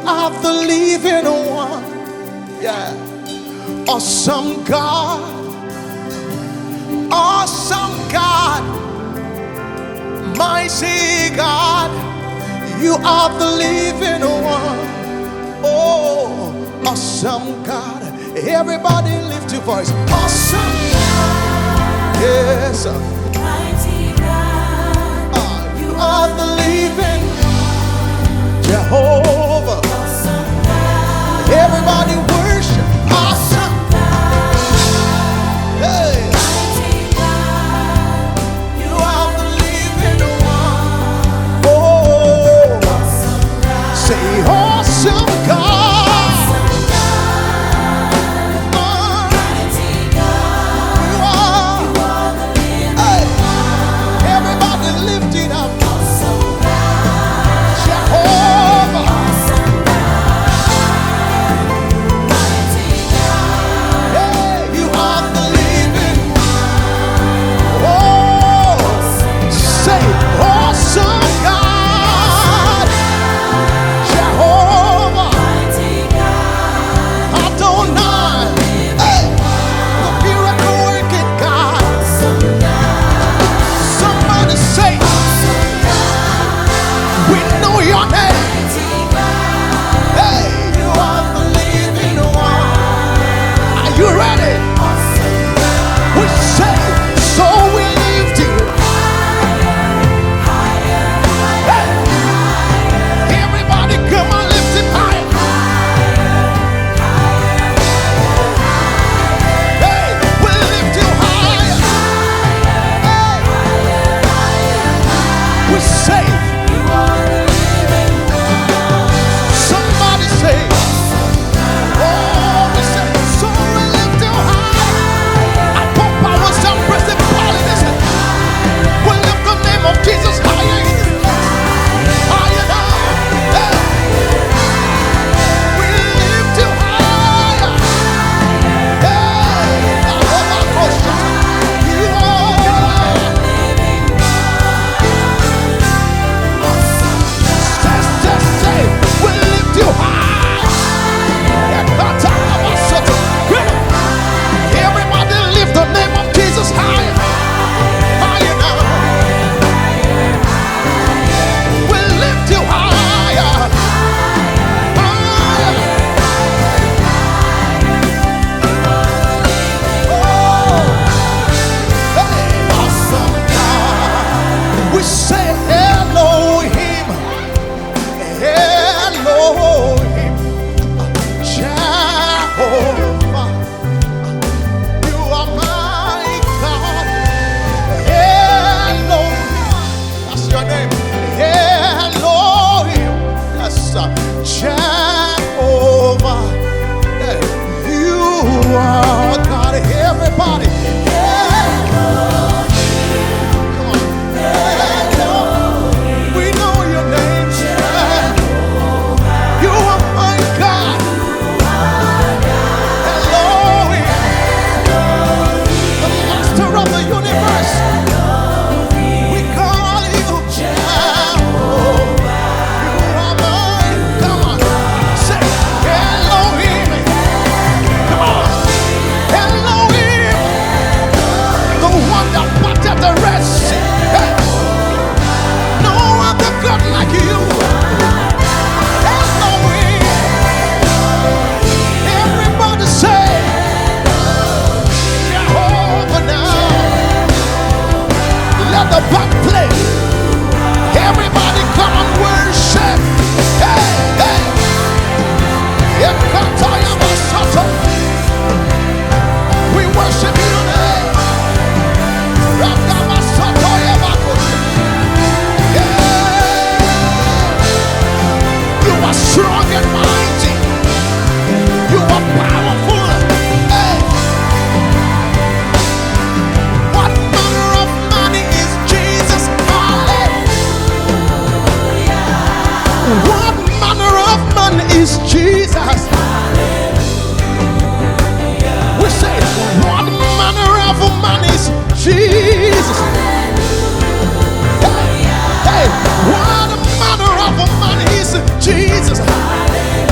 are the living one. Yeah. Awesome God. Awesome God. Mighty God. You are the living one. Oh, awesome God. Everybody lift your voice. Awesome God. Yes. Mighty God. You are the living Jehovah. Awesome God. Everybody worship. Awesome God. Hey. Mighty God. You are the living one. Oh, Awesome God. say awesome God. Mighty God. You are. You are the living Hey. Everybody lift it up. awesome God. Jehovah. Awesome God. Mighty God. Hey, you are the living. Oh, say awesome God. Jehovah. Mighty God. Adonai. Hey, the miracle working God. Awesome God. Somebody say, we know your name. Mighty God. Hey, you are the living one. Are you ready? Awesome God. We say, so we lift you. Hey, everybody come on, lift it high. Hey, we lift you higher. Hey, we say, You are the living somebody say, oh, we say, so we lift you high. I put powers and principalities. We lift the name of Jesus higher. Higher now. Hey, we lift you higher. Hey, I love my question. You are. Say, we lift you high. Everybody lift the name of Jesus higher. Higher now. We lift you higher. Higher. Oh, hey, awesome God. We say Elohim. Elohim, Jehovah, you are my God. Elohim, that's your name. Elohim, yes, Jehovah, yeah, you are God. Everybody, come on. Elohim, we know your name. You are my God. Elohim, the master of the universe. We call you Jehovah. You are my God. Say Elohim. Come on. Elohim, the one that parted the Red Sea. Hey. No other God like you. Elohim. Everybody say Jehovah now. Let the band play. Everybody come and worship. Hey, hey. Ekataya Masato. We worship you today. Rakamasato Yabako. Yeah. You are strong and mighty. You are powerful. Hey. What manner of man is Jesus? Hallelujah. What manner of man is Jesus? Hallelujah. We say, what manner of man is Jesus? Hey, hey, what manner of man is Jesus?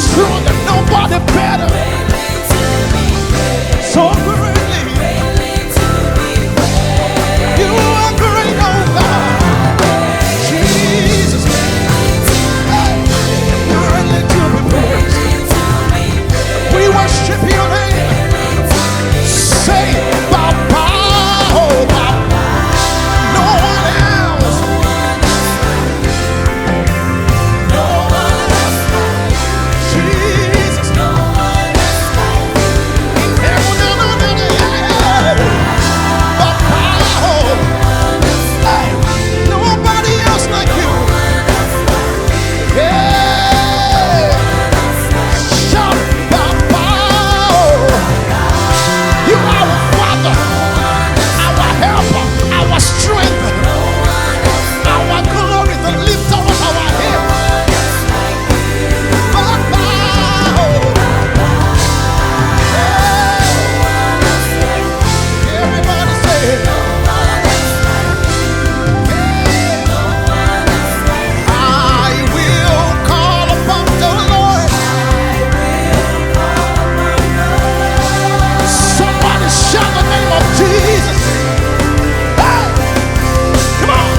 stronger, nobody better. So greatly, you are great, oh God. Jesus, greatly to be praised. We worship your name. Say, Baba, oh Baba, no one else. Jesus, nobody else like you. Yeah. Shout, Baba. You are our Father, our helper, our strength, our glory, the lifter of our head. Baba. Yeah. Everybody say it. I will call upon the Lord. Somebody shout the name of Jesus. Hey, come on.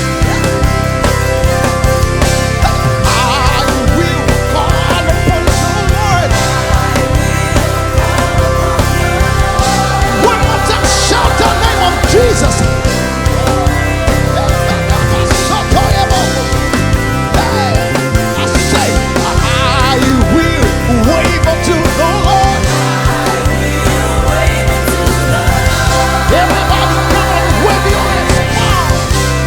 I will call upon the Lord. One more time, shout the name of Jesus. I say, I will wave unto the Lord. Everybody, come on, wave your hands.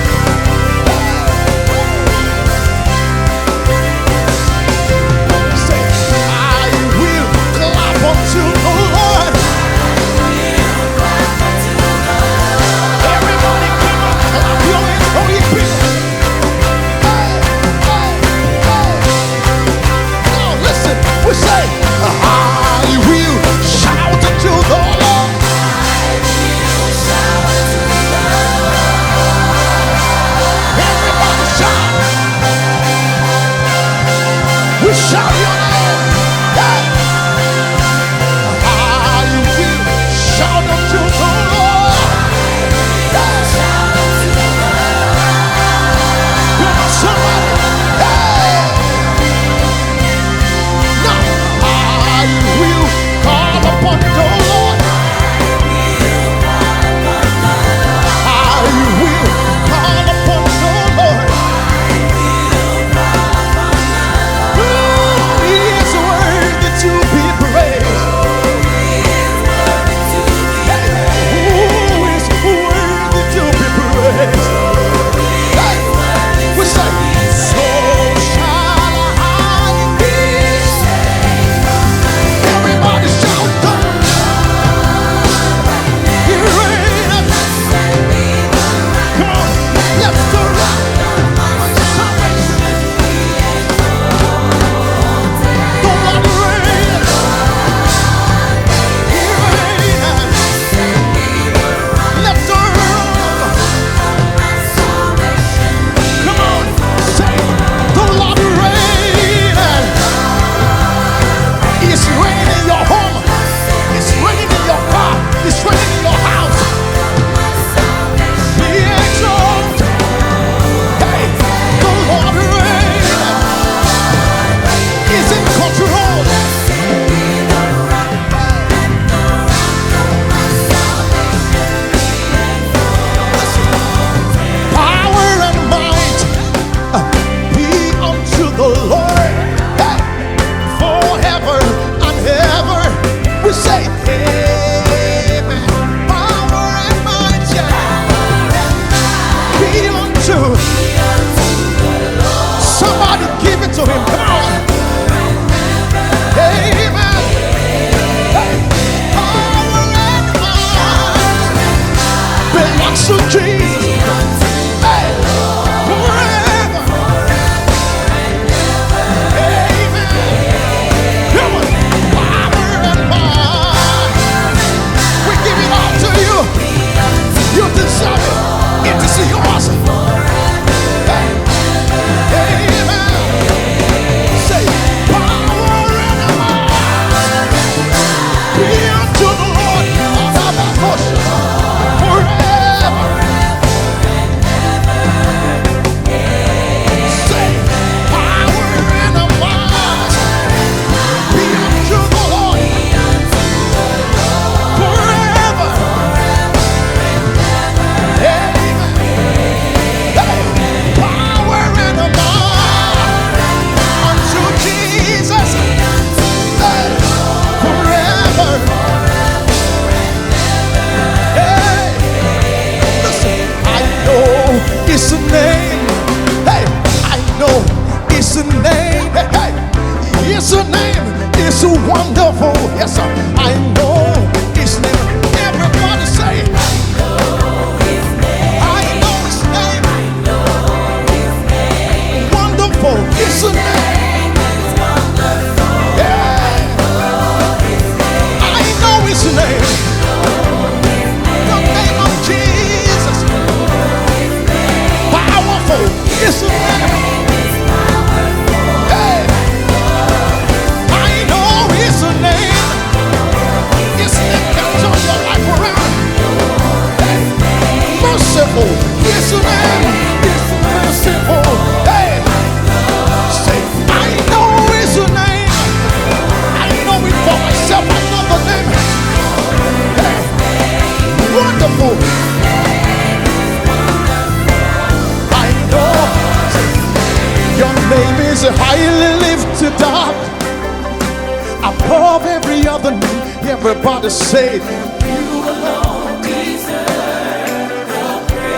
Say, I will clap unto the Lord. Everybody, come on, clap your hands, holy people. Now listen, we say, I will shout unto the Lord. Everybody shout. We shout your name. Hey. I will shout unto the Lord. Come on, somebody. Hey. Now, I will call upon the Lord. I will call upon the Lord. Ooh, His name is wonderful. Yes, sir. I know His name. Everybody say, I know His name. Wonderful. His name. Yeah. I know His name. The name of Jesus. Powerful. His name. Hey. I know His name. His name can turn your life around. Hey. Merciful. His name is merciful. Hey. Say, I know His name. I know it for myself. I know the name. Hey. Wonderful. I know your name is highly lifted up above every other name. Everybody say, you alone deserve the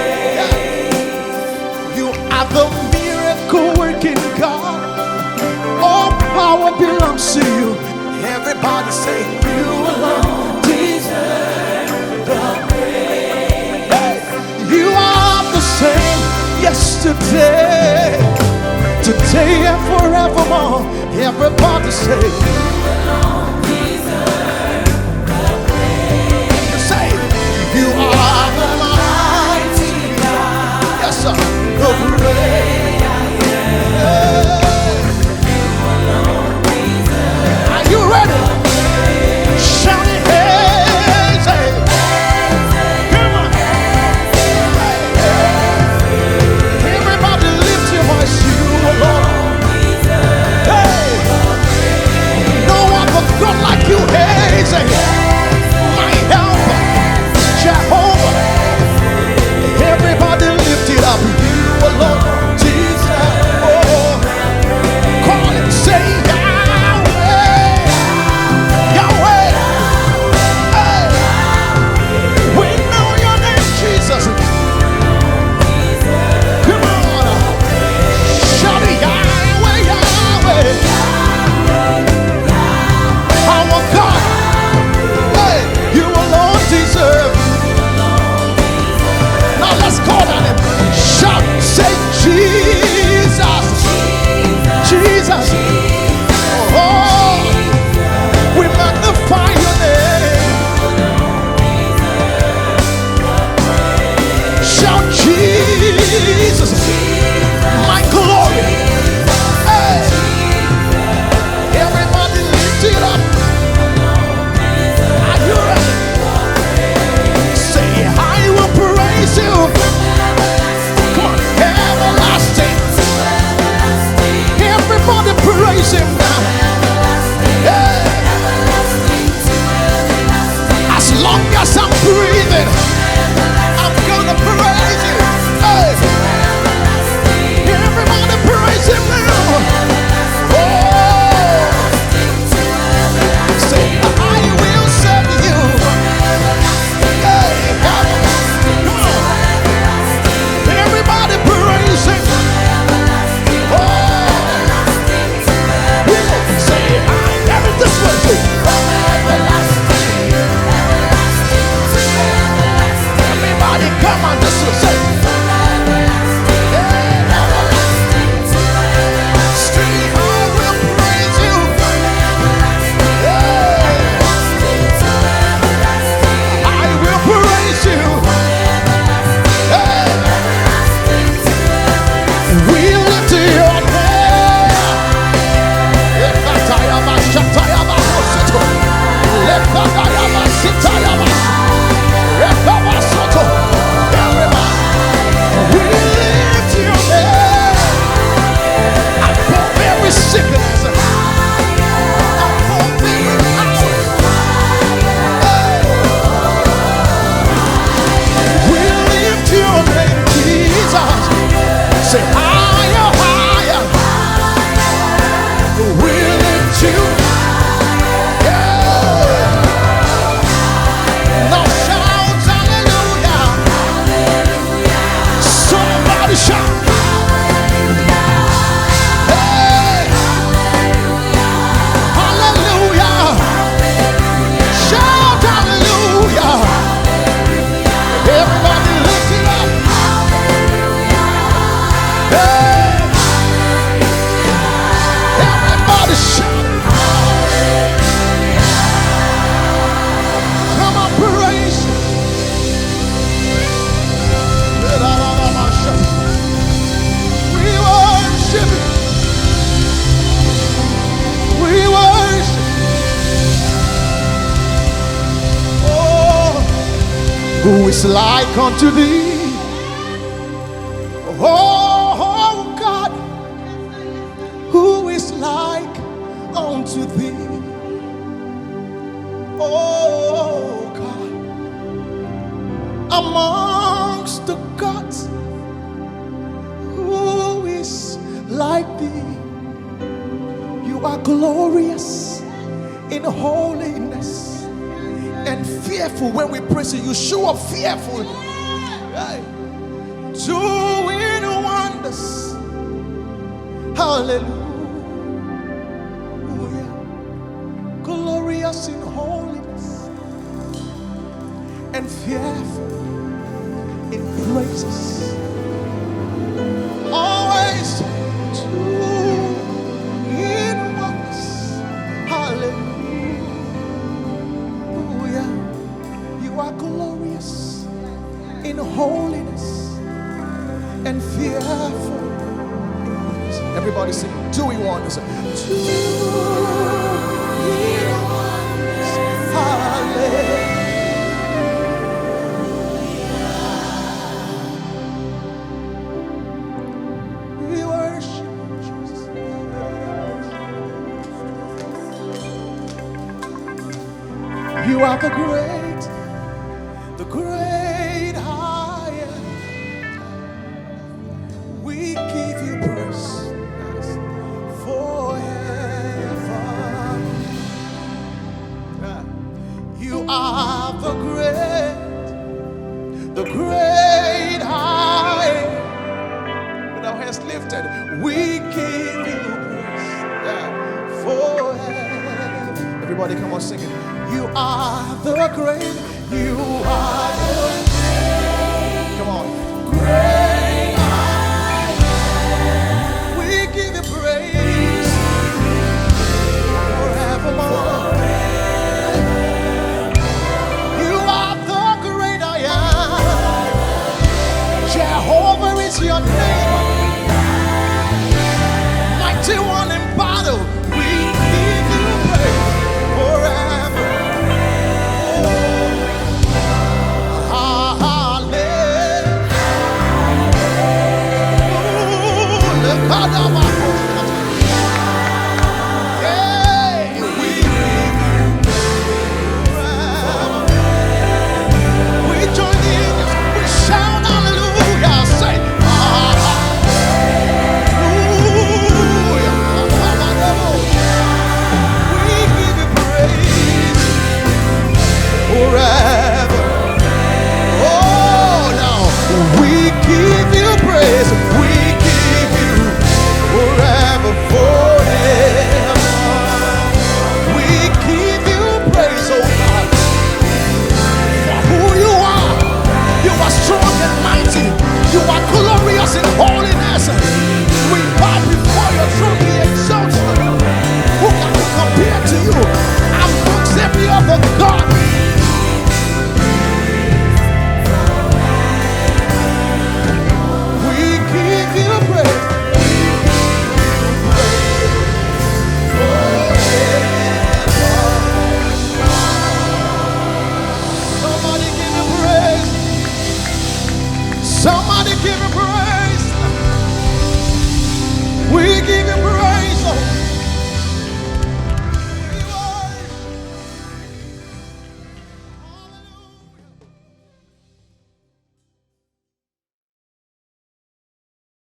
praise. You are the miracle working God. All power belongs to you. Everybody say, you alone deserve the praise. Hey, you are the same yesterday, today and forevermore. Everybody say, say, you are the mighty God. Yes, sir. The great I am. Are you ready? Shout it, hey, say, come on. Everybody lift your voice, you alone. Hey, no other God Who is like unto thee? Oh God, who is like unto thee? Oh God, amongst the gods, who is like thee? You are glorious in holiness and fearful. When we praise you, you show up fearful, right? Doing wonders. Hallelujah. Glorious in holiness and fearful in praises. Always doing wonders. Hallelujah. You are glorious in holiness and fearful. Everybody sing, doing wonders. Doing wonders. Hallelujah. We worship Jesus. You are the great I am. We give you praise forever. You are the great I am. With our hands lifted, we give you praise forever. Everybody, come on, sing it. You are the great. You are the